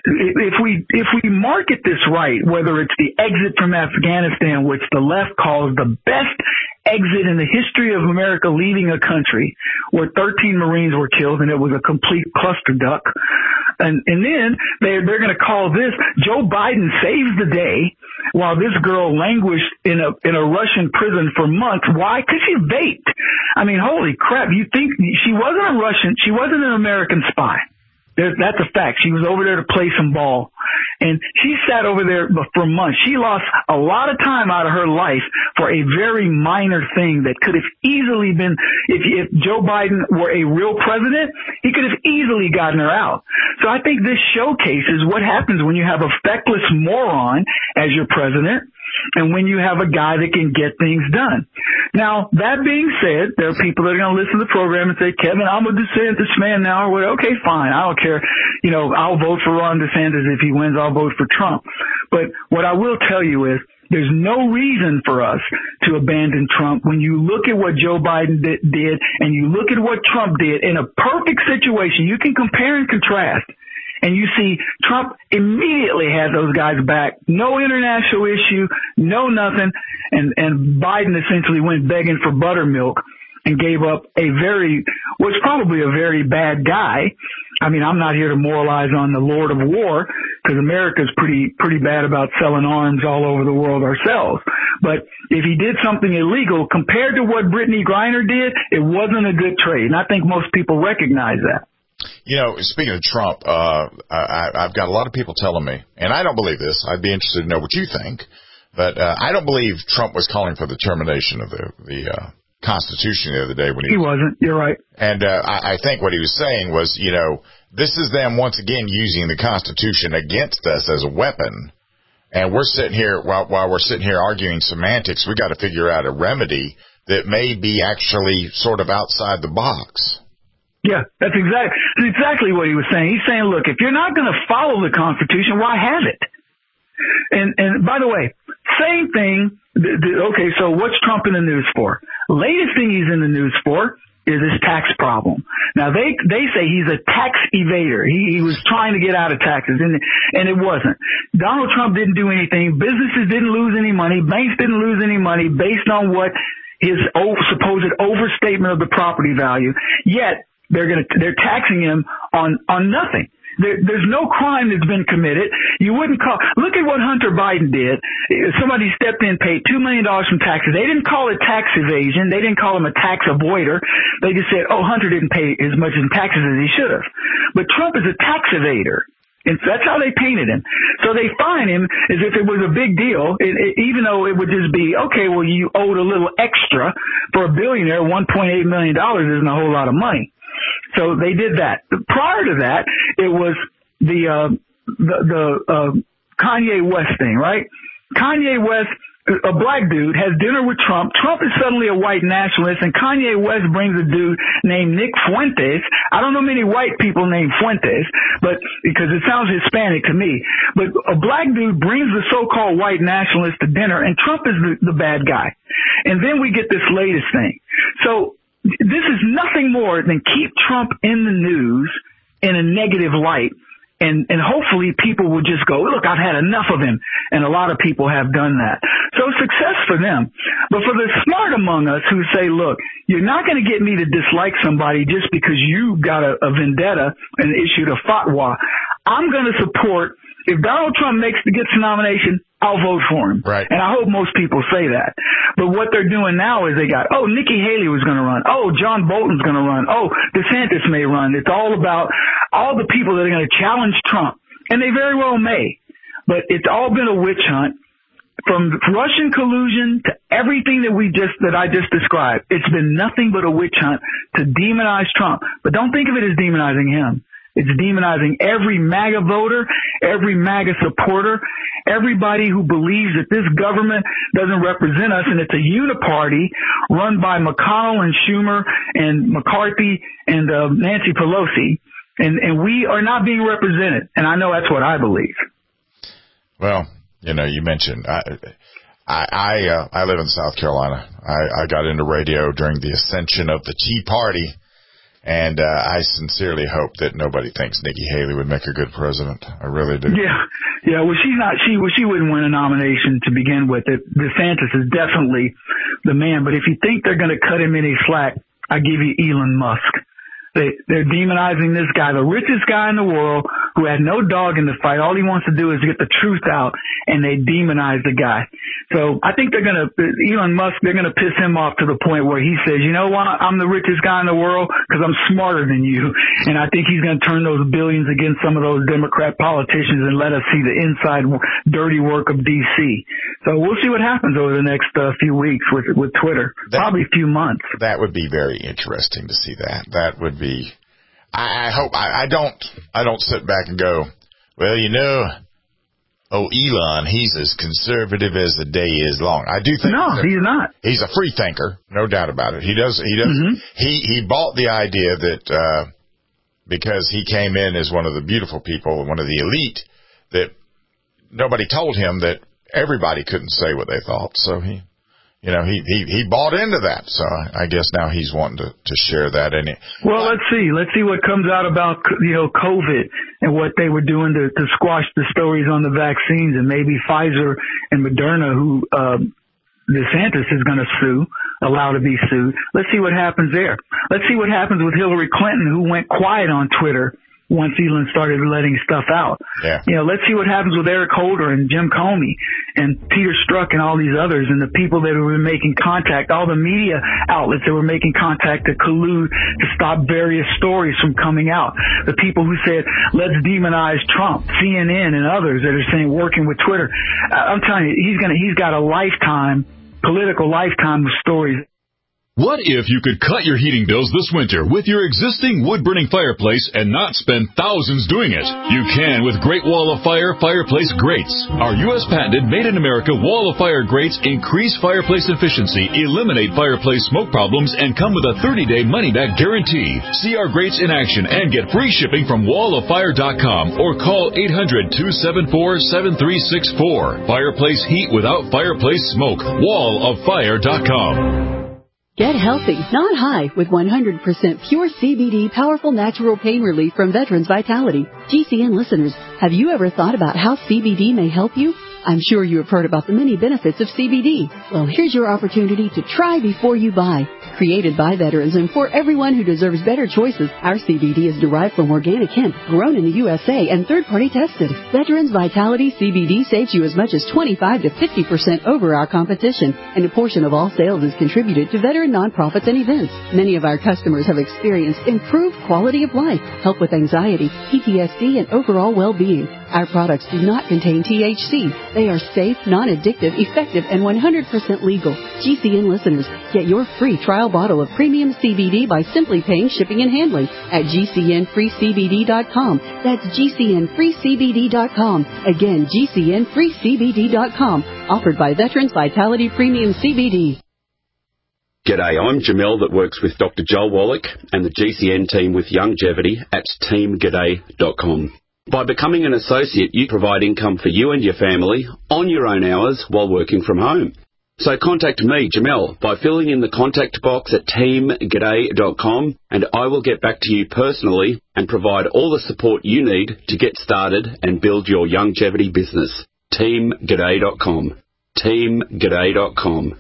if we if we market this right, whether it's the exit from Afghanistan, which the left calls the best exit in the history of America leaving a country, where thirteen Marines were killed and it was a complete cluster duck. And, and then they're, they're going to call this Joe Biden saves the day while this girl languished in a, in a Russian prison for months. Why? Because she vaped. I mean, holy crap. You think she wasn't a Russian. She wasn't an American spy. There, that's a fact. She was over there to play some ball. And she sat over there for months. She lost a lot of time out of her life for a very minor thing that could have easily been, if, if Joe Biden were a real president, he could have easily gotten her out. So I think this showcases what happens when you have a feckless moron as your president and when you have a guy that can get things done. Now, that being said, there are people that are going to listen to the program and say, Kevin, I'm a DeSantis man now. Or what? Okay, fine. I don't care. You know, I'll vote for Ron DeSantis. If he wins, I'll vote for Trump. But what I will tell you is there's no reason for us to abandon Trump when you look at what Joe Biden did, did and you look at what Trump did in a perfect situation. You can compare and contrast. And you see Trump immediately had those guys back. No international issue, no nothing. And, and Biden essentially went begging for buttermilk and gave up a very, was probably a very bad guy. I mean, I'm not here to moralize on the Lord of War because America's pretty, pretty bad about selling arms all over the world ourselves. But if he did something illegal compared to what Brittany Griner did, it wasn't a good trade. And I think most people recognize that. You know, speaking of Trump, uh, I, I've got a lot of people telling me, and I don't believe this. I'd be interested to know what you think, but uh, I don't believe Trump was calling for the termination of the the uh, Constitution the other day when he, he wasn't. You're right. And uh, I, I think what he was saying was, you know, this is them once again using the Constitution against us as a weapon, and we're sitting here while while we're sitting here arguing semantics. We got to figure out a remedy that may be actually sort of outside the box. Yeah, that's exactly that's exactly what he was saying. He's saying, look, if you're not going to follow the Constitution, why have it? And and by the way, same thing. Th- th- okay, so what's Trump in the news for? Latest thing he's in the news for is this tax problem. Now they they say he's a tax evader. He, he was trying to get out of taxes, and and it wasn't. Donald Trump didn't do anything. Businesses didn't lose any money. Banks didn't lose any money based on what his o- supposed overstatement of the property value. Yet They're going to, they're taxing him on, on nothing. There, there's no crime that's been committed. You wouldn't call, look at what Hunter Biden did. Somebody stepped in, paid two million dollars from taxes. They didn't call it tax evasion. They didn't call him a tax avoider. They just said, oh, Hunter didn't pay as much in taxes as he should have. But Trump is a tax evader. And so that's how they painted him. So they fine him as if it was a big deal, it, it, even though it would just be, okay, well, you owed a little extra. For a billionaire, one point eight million dollars isn't a whole lot of money. So they did that. Prior to that, it was the uh, the, the uh, Kanye West thing, right? Kanye West, a black dude, has dinner with Trump. Trump is suddenly a white nationalist, and Kanye West brings a dude named Nick Fuentes. I don't know many white people named Fuentes, but because it sounds Hispanic to me. But a black dude brings the so-called white nationalist to dinner, and Trump is the, the bad guy. And then we get this latest thing. So this is nothing more than keep Trump in the news in a negative light. And, and hopefully people will just go, look, I've had enough of him. And a lot of people have done that. So success for them. But for the smart among us who say, look, you're not going to get me to dislike somebody just because you got a, a vendetta and issued a fatwa. I'm going to support, if Donald Trump makes gets the nomination, I'll vote for him. Right. And I hope most people say that. But what they're doing now is they got, oh, Nikki Haley was going to run. Oh, John Bolton's going to run. Oh, DeSantis may run. It's all about all the people that are going to challenge Trump. And they very well may. But it's all been a witch hunt. From Russian collusion to everything that we just, that I just described, it's been nothing but a witch hunt to demonize Trump. But don't think of it as demonizing him. It's demonizing every MAGA voter, every MAGA supporter, everybody who believes that this government doesn't represent us, and it's a uniparty run by McConnell and Schumer and McCarthy and uh, Nancy Pelosi. And, and we are not being represented. And I know that's what I believe. Well, you know, you mentioned, I, I, I, uh, I live in South Carolina. I, I got into radio during the ascension of the Tea Party. And, uh, I sincerely hope that nobody thinks Nikki Haley would make a good president. I really do. Yeah. Yeah. Well, she's not, she, well, she wouldn't win a nomination to begin with. It, DeSantis is definitely the man. But if you think they're going to cut him any slack, I give you Elon Musk. They, they're demonizing this guy, the richest guy in the world, who had no dog in the fight. All he wants to do is get the truth out, and they demonize the guy. So I think they're going to, Elon Musk, they're going to piss him off to the point where he says, you know what, I'm the richest guy in the world because I'm smarter than you. And I think he's going to turn those billions against some of those Democrat politicians and let us see the inside dirty work of D C. So we'll see what happens over the next uh, few weeks with with Twitter, that, probably a few months. That would be very interesting to see that. That would be, I, I hope, I, I don't, I don't sit back and go, well, you know, oh, Elon, he's as conservative as the day is long. I do think no, he's, a, he's not. He's a free thinker, no doubt about it. He does. He does. Mm-hmm. He he bought the idea that uh, because he came in as one of the beautiful people, one of the elite, that nobody told him that everybody couldn't say what they thought. So he, you know, he he he bought into that. So I guess now he's wanting to to share that in it. Well, let's see. Let's see what comes out about, you know, COVID and what they were doing to, to squash the stories on the vaccines, and maybe Pfizer and Moderna, who uh, DeSantis is going to sue, allow to be sued. Let's see what happens there. Let's see what happens with Hillary Clinton, who went quiet on Twitter once Elon started letting stuff out. Yeah. You know, let's see what happens with Eric Holder and Jim Comey and Peter Strzok and all these others, and the people that were making contact, all the media outlets that were making contact to collude to stop various stories from coming out. The people who said, let's demonize Trump, C N N and others that are saying working with Twitter. I'm telling you, he's gonna, he's got a lifetime, political lifetime of stories. What if you could cut your heating bills this winter with your existing wood-burning fireplace and not spend thousands doing it? You can with Great Wall of Fire fireplace grates. Our U S patented made-in-America Wall of Fire grates increase fireplace efficiency, eliminate fireplace smoke problems, and come with a thirty-day money-back guarantee. See our grates in action and get free shipping from wall of fire dot com or call eight hundred, two seven four, seven three six four. Fireplace heat without fireplace smoke. wall of fire dot com. Get healthy, not high, with one hundred percent pure C B D powerful natural pain relief from Veterans Vitality. G C N listeners, have you ever thought about how C B D may help you? I'm sure you have heard about the many benefits of C B D. Well, here's your opportunity to try before you buy. Created by veterans and for everyone who deserves better choices, our C B D is derived from organic hemp, grown in the U S A and third-party tested. Veterans Vitality C B D saves you as much as twenty-five to fifty percent over our competition, and a portion of all sales is contributed to veteran nonprofits and events. Many of our customers have experienced improved quality of life, help with anxiety, P T S D, and overall well-being. Our products do not contain T H C. They are safe, non-addictive, effective, and one hundred percent legal. G C N listeners, get your free trial bottle of premium C B D by simply paying shipping and handling at G C N free C B D dot com. That's G C N free C B D dot com. Again, G C N free C B D dot com. Offered by Veterans Vitality Premium C B D. G'day, I'm Jamel that works with Doctor Joel Wallach and the G C N team with Longevity at team g'day dot com. By becoming an associate, you provide income for you and your family on your own hours while working from home. So contact me, Jamel, by filling in the contact box at team g'day dot com, and I will get back to you personally and provide all the support you need to get started and build your longevity business. team g'day dot com. team g'day dot com.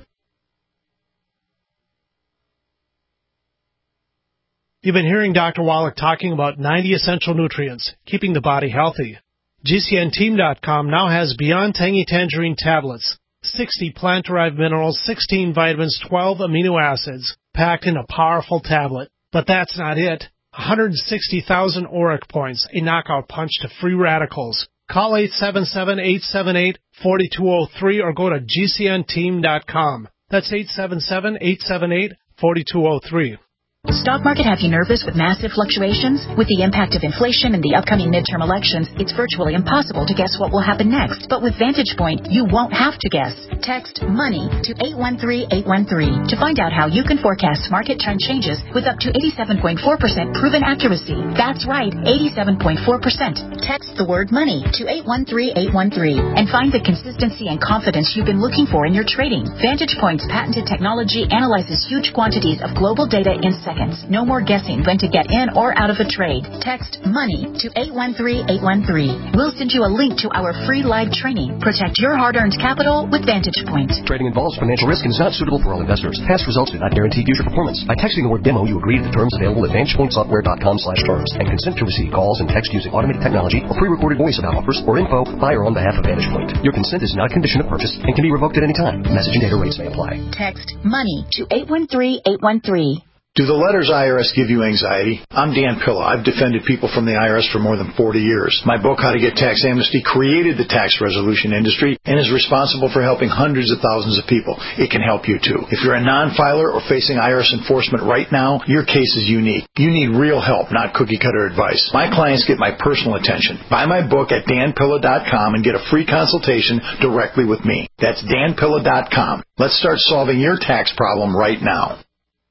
You've been hearing Doctor Wallach talking about ninety essential nutrients, keeping the body healthy. G C N team dot com now has Beyond Tangy Tangerine tablets, sixty plant-derived minerals, sixteen vitamins, twelve amino acids, packed in a powerful tablet. But that's not it. one hundred sixty thousand auric points, a knockout punch to free radicals. Call eight seven seven, eight seven eight, four two zero three or go to G C N team dot com. That's eight seven seven, eight seven eight, four two zero three. Stock market have you nervous with massive fluctuations? With the impact of inflation and the upcoming midterm elections, it's virtually impossible to guess what will happen next. But with Vantage Point, you won't have to guess. Text MONEY to eight one three eight one three to find out how you can forecast market trend changes with up to eighty-seven point four percent proven accuracy. That's right, eighty-seven point four percent. Text the word MONEY to eight one three eight one three and find the consistency and confidence you've been looking for in your trading. Vantage Point's patented technology analyzes huge quantities of global data in seconds. No more guessing when to get in or out of a trade. Text MONEY to eight one three eight one three. We'll send you a link to our free live training. Protect your hard-earned capital with Vantage Point. Trading involves financial risk and is not suitable for all investors. Past results do not guarantee future performance. By texting the word demo, you agree to the terms available at vantage point software dot com slash terms and consent to receive calls and text using automated technology or pre-recorded voice about offers or info by or on behalf of Vantage Point. Your consent is not a condition of purchase and can be revoked at any time. Message and data rates may apply. Text MONEY to eight one three eight one three. Do the letters I R S give you anxiety? I'm Dan Pilla. I've defended people from the I R S for more than forty years. My book, How to Get Tax Amnesty, created the tax resolution industry and is responsible for helping hundreds of thousands of people. It can help you too. If you're a non-filer or facing I R S enforcement right now, your case is unique. You need real help, not cookie-cutter advice. My clients get my personal attention. Buy my book at dan pilla dot com and get a free consultation directly with me. That's dan pilla dot com. Let's start solving your tax problem right now.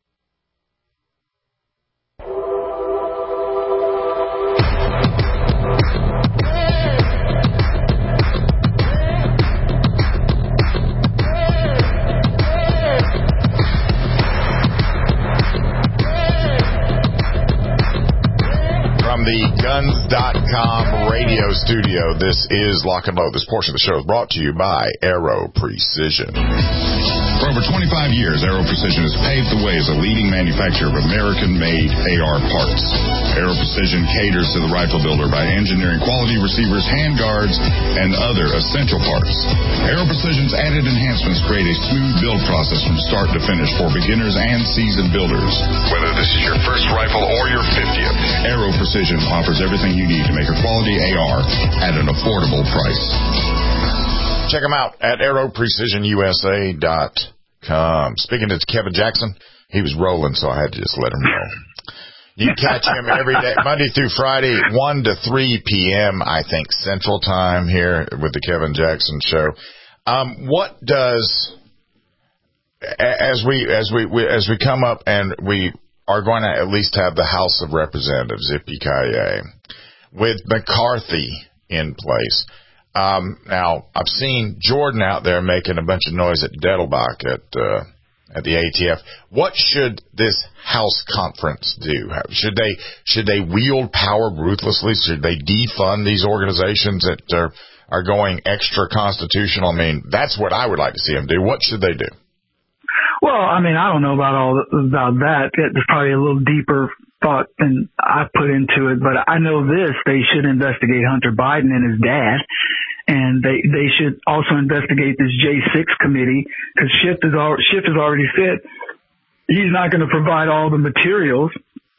From the guns dot com radio studio, this is Lock and Load. This portion of the show is brought to you by Aero Precision. For over twenty-five years, Aero Precision has paved the way as a leading manufacturer of American-made A R parts. Aero Precision caters to the rifle builder by engineering quality receivers, handguards, and other essential parts. Aero Precision's added enhancements create a smooth build process from start to finish for beginners and seasoned builders. Whether this is your first rifle or your fiftieth, Aero Precision offers everything you need to make a quality A R at an affordable price. Check them out at aero precision u s a dot com. Speaking to Kevin Jackson, he was rolling, so I had to just let him roll. You can catch him every day, Monday through Friday, one to three p.m., I think, Central Time here with the Kevin Jackson Show. Um, what does, as we, as we, we, as we come up and we are going to at least have the House of Representatives, Yippee-ki-yay, with McCarthy in place. Um, now, I've seen Jordan out there making a bunch of noise at Dettelbach at uh, at the A T F. What should this House conference do? Should they should they wield power ruthlessly? Should they defund these organizations that are, are going extra constitutional? I mean, that's what I would like to see them do. What should they do? Well, I mean, I don't know about all about that. There's probably a little deeper thought than I put into it, but I know this: they should investigate Hunter Biden and his dad. And they, they should also investigate this J six committee, because Schiff has, al- Schiff has already said he's not going to provide all the materials.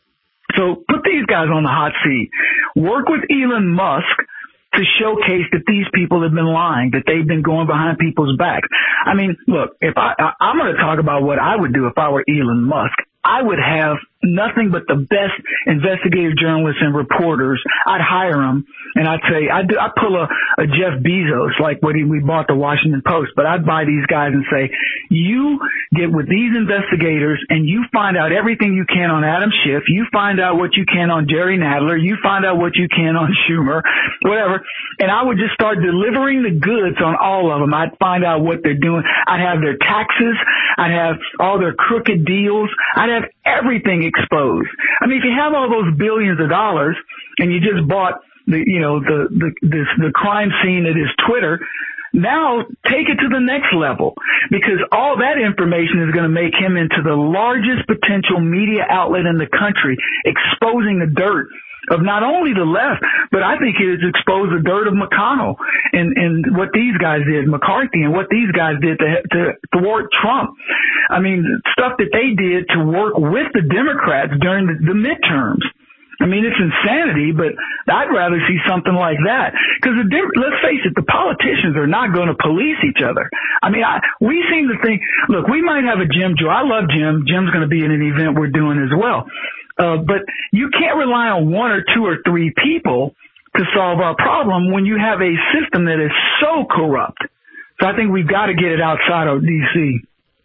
So put these guys on the hot seat. Work with Elon Musk to showcase that these people have been lying, that they've been going behind people's backs. I mean, look, if I, I I'm going to talk about what I would do if I were Elon Musk. I would have nothing but the best investigative journalists and reporters. I'd hire them, and I'd say, I'd, I'd pull a, a Jeff Bezos, like when he, we bought the Washington Post, but I'd buy these guys and say, you get with these investigators, and you find out everything you can on Adam Schiff, you find out what you can on Jerry Nadler, you find out what you can on Schumer, whatever, and I would just start delivering the goods on all of them. I'd find out what they're doing. I'd have their taxes. I'd have all their crooked deals. I'd have everything exposed. I mean, if you have all those billions of dollars and you just bought the, you know, the, the, this, the crime scene that is Twitter, now take it to the next level, because all that information is going to make him into the largest potential media outlet in the country, exposing the dirt of not only the left, but I think it has exposed the dirt of McConnell and, and what these guys did, McCarthy, and what these guys did to, to thwart Trump. I mean, stuff that they did to work with the Democrats during the, the midterms. I mean, it's insanity, but I'd rather see something like that. Because let's face it, the politicians are not going to police each other. I mean, I, we seem to think, look, we might have a Jim Joe. I love Jim. Jim's going to be in an event we're doing as well. Uh, but you can't rely on one or two or three people to solve our problem when you have a system that is so corrupt. So I think we've got to get it outside of D C.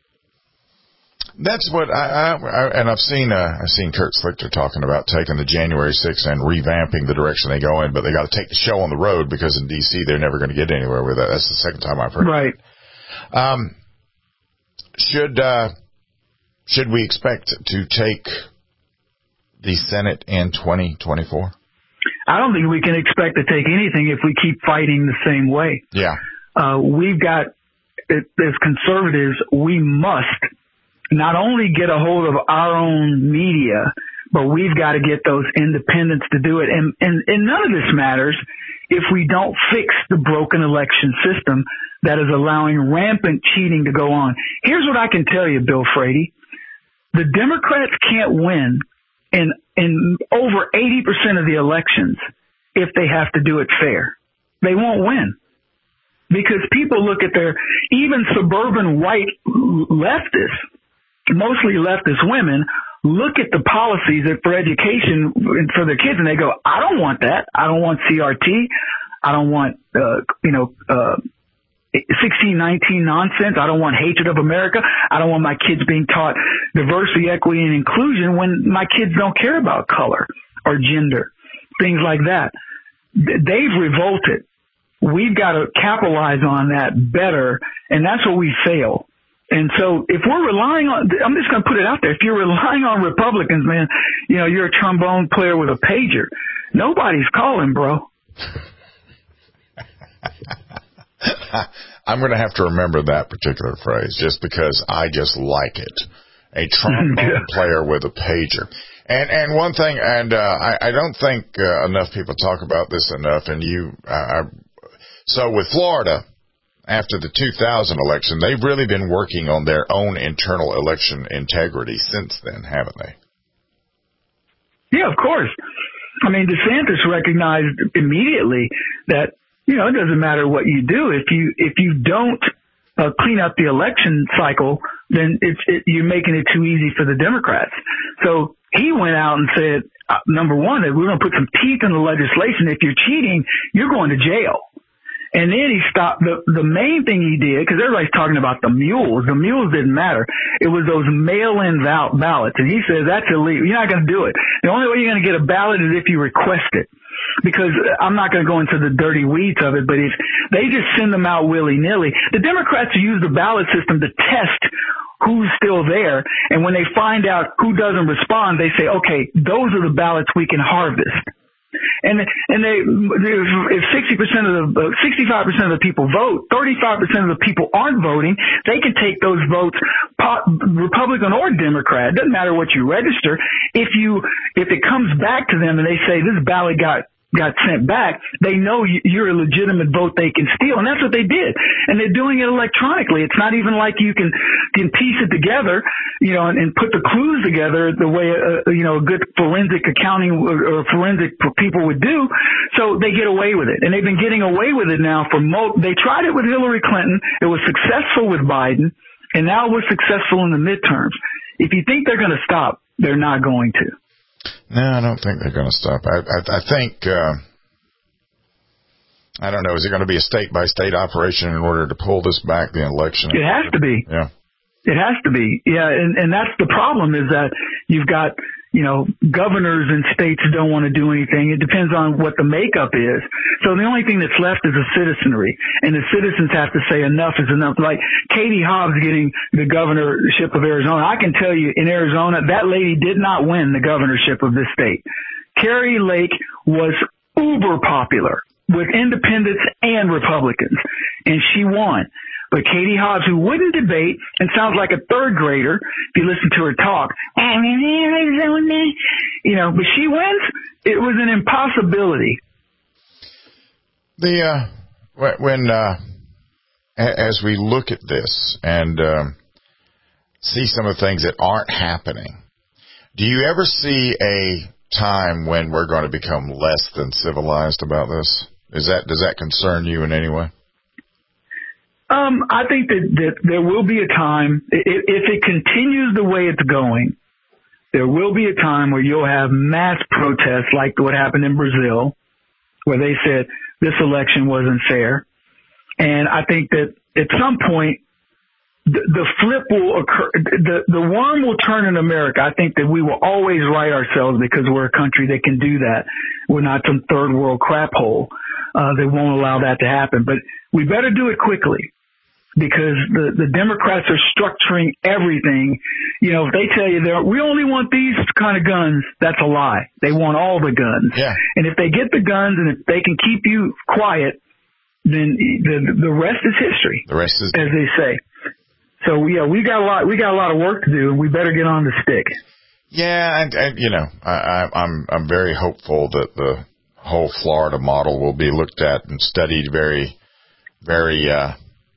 That's what I, I, I and I've seen uh, I've seen Kurt Schlichter talking about taking the January sixth and revamping the direction they go in, but they got to take the show on the road because in D C they're never going to get anywhere with that. That's the second time I've heard. Right. It. Um. Should uh, should we expect to take the Senate in twenty twenty-four? I don't think we can expect to take anything if we keep fighting the same way. Yeah. Uh, we've got, as conservatives, we must not only get a hold of our own media, but we've got to get those independents to do it. And, and, and none of this matters if we don't fix the broken election system that is allowing rampant cheating to go on. Here's what I can tell you, Bill Frady. The Democrats can't win in, in over eighty percent of the elections if they have to do it fair. They won't win. Because people look at their, even suburban white leftists, mostly leftist women, look at the policies for education for their kids and they go, I don't want that. I don't want C R T. I don't want, uh, you know, uh, sixteen nineteen nonsense. I don't want hatred of America. I don't want my kids being taught diversity, equity, and inclusion when my kids don't care about color or gender, things like that. They've revolted. We've got to capitalize on that better, and that's where we fail. And so if we're relying on, I'm just going to put it out there, if you're relying on Republicans, man, you know, you're a trombone player with a pager. Nobody's calling, bro. I'm going to have to remember that particular phrase just because I just like it. A trombone player with a pager. And and one thing, and uh, I, I don't think uh, enough people talk about this enough, and you, uh, so with Florida, after the two thousand election, they've really been working on their own internal election integrity since then, haven't they? Yeah, of course. I mean, DeSantis recognized immediately that, you know, it doesn't matter what you do. If you if you don't uh, clean up the election cycle, then it's it, you're making it too easy for the Democrats. So he went out and said, uh, number one, that we're going to put some teeth in the legislation. If you're cheating, you're going to jail. And then he stopped. The, the main thing he did, because everybody's talking about the mules. The mules didn't matter. It was those mail-in val- ballots. And he says that's illegal. You're not going to do it. The only way you're going to get a ballot is if you request it. Because I'm not going to go into the dirty weeds of it, but if they just send them out willy-nilly, the Democrats use the ballot system to test who's still there. And when they find out who doesn't respond, they say, okay, those are the ballots we can harvest. And and they if sixty percent of the sixty-five percent of the people vote, thirty-five percent of the people aren't voting. They can take those votes, Republican or Democrat. It doesn't matter what you register. If you if it comes back to them and they say this ballot got got sent back, they know you're a legitimate vote they can steal, and that's what they did. And they're doing it electronically. It's not even like you can can piece it together, you know, and, and put the clues together the way uh, you know a good forensic accounting or, or forensic people would do. So they get away with it, and they've been getting away with it now for mo- they tried it with Hillary Clinton. It was successful with Biden, and now we're successful in the midterms. If you think they're going to stop, they're not going to. No, I don't think they're going to stop. I, I, I think, uh, I don't know, is it going to be a state-by-state operation in order to pull this back, the election? It has to be. Yeah. It has to be. Yeah, and, and that's the problem is that you've got, you know, governors and states don't want to do anything. It depends on what the makeup is. So the only thing that's left is the citizenry, and the citizens have to say enough is enough. Like Katie Hobbs getting the governorship of Arizona. I can tell you in Arizona, that lady did not win the governorship of this state. Carrie Lake was uber popular with independents and Republicans, and she won. But Katie Hobbs, who wouldn't debate and sounds like a third grader if you listen to her talk, you know, but she wins. It was an impossibility. The uh, when uh, as we look at this and um, see some of the things that aren't happening, do you ever see a time when we're going to become less than civilized about this? Is that, does that concern you in any way? Um, I think that, that there will be a time, if, if it continues the way it's going, there will be a time where you'll have mass protests like what happened in Brazil, where they said this election wasn't fair. And I think that at some point, the, the flip will occur, the, the worm will turn in America. I think that we will always right ourselves because we're a country that can do that. We're not some third world crap hole uh, that won't allow that to happen. But we better do it quickly because the, the Democrats are structuring everything. You know, if they tell you they're, we only want these kind of guns, that's a lie. They want all the guns. Yeah. And if they get the guns and if they can keep you quiet, then the, the rest is history. The rest is, as they say. So yeah, we got a lot. We got a lot of work to do, and we better get on the stick. Yeah, and, and you know, I, I, I'm I'm very hopeful that the whole Florida model will be looked at and studied very, very uh,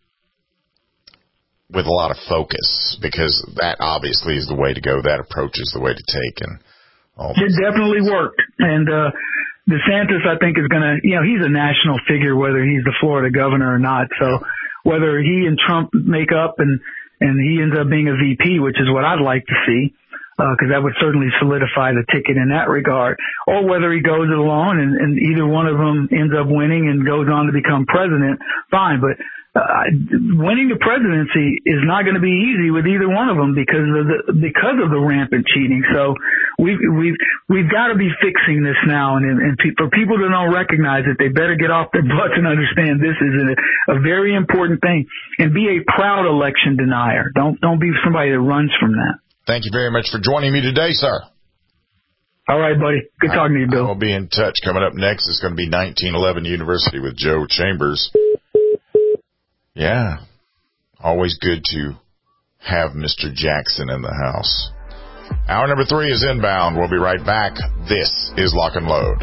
with a lot of focus, because that obviously is the way to go. That approach is the way to take, and all it definitely worked. And uh, DeSantis, I think, is going to, you know, he's a national figure, whether he's the Florida governor or not. So whether he and Trump make up and and he ends up being a V P, which is what I'd like to see, because uh, that would certainly solidify the ticket in that regard, or whether he goes it alone and, and either one of them ends up winning and goes on to become president, fine. But uh, winning the presidency is not going to be easy with either one of them because of the because of the rampant cheating. So we've we've we've got to be fixing this now, and and pe- for people to don't recognize it, they better get off their butts and understand this is a, a very important thing, and be a proud election denier. Don't don't be somebody that runs from that. Thank you very much for joining me today, sir. All right, buddy. Good talking to you, Bill. I'll be in touch. Coming up next is going to be nineteen eleven University with Joe Chambers. Yeah. Always good to have Mister Jackson in the house. Hour number three is inbound. We'll be right back. This is Lock and Load.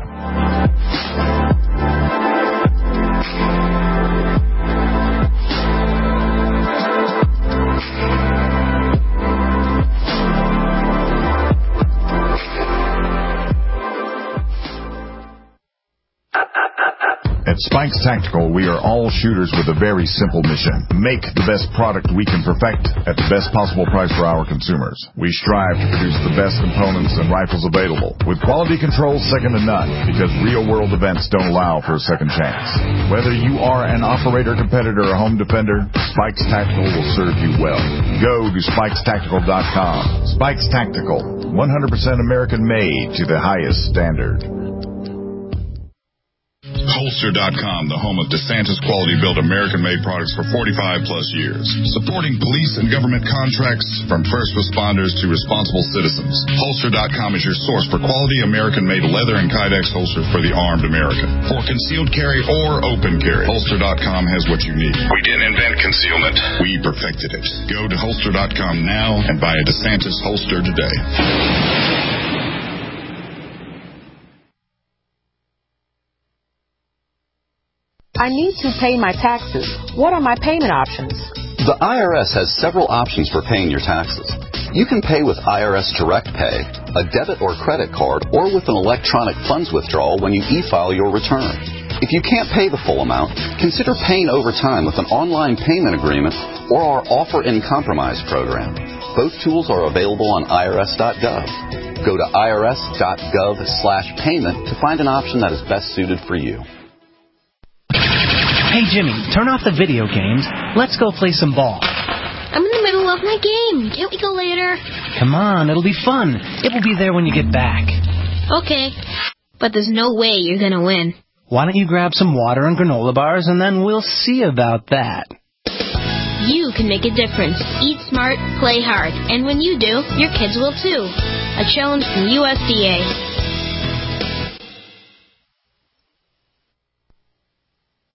At Spikes Tactical, we are all shooters with a very simple mission. Make the best product we can perfect at the best possible price for our consumers. We strive to produce the best components and rifles available, with quality control second to none, because real-world events don't allow for a second chance. Whether you are an operator, competitor, or home defender, Spikes Tactical will serve you well. Go to spikes tactical dot com. Spikes Tactical, one hundred percent American-made to the highest standard. Holster dot com, the home of DeSantis quality built American-made products for forty-five plus years. Supporting police and government contracts from first responders to responsible citizens. Holster dot com is your source for quality American-made leather and Kydex holsters for the armed American. For concealed carry or open carry, Holster dot com has what you need. We didn't invent concealment. We perfected it. Go to Holster dot com now and buy a DeSantis holster today. I need to pay my taxes. What are my payment options? The I R S has several options for paying your taxes. You can pay with I R S Direct Pay, a debit or credit card, or with an electronic funds withdrawal when you e-file your return. If you can't pay the full amount, consider paying over time with an online payment agreement or our Offer in Compromise program. Both tools are available on I R S dot gov. Go to I R S dot gov slash payment to find an option that is best suited for you. Hey, Jimmy, turn off the video games. Let's go play some ball. I'm in the middle of my game. Can't we go later? Come on, it'll be fun. It will be there when you get back. Okay, but there's no way you're going to win. Why don't you grab some water and granola bars, and then we'll see about that. You can make a difference. Eat smart, play hard. And when you do, your kids will too. A challenge from U S D A.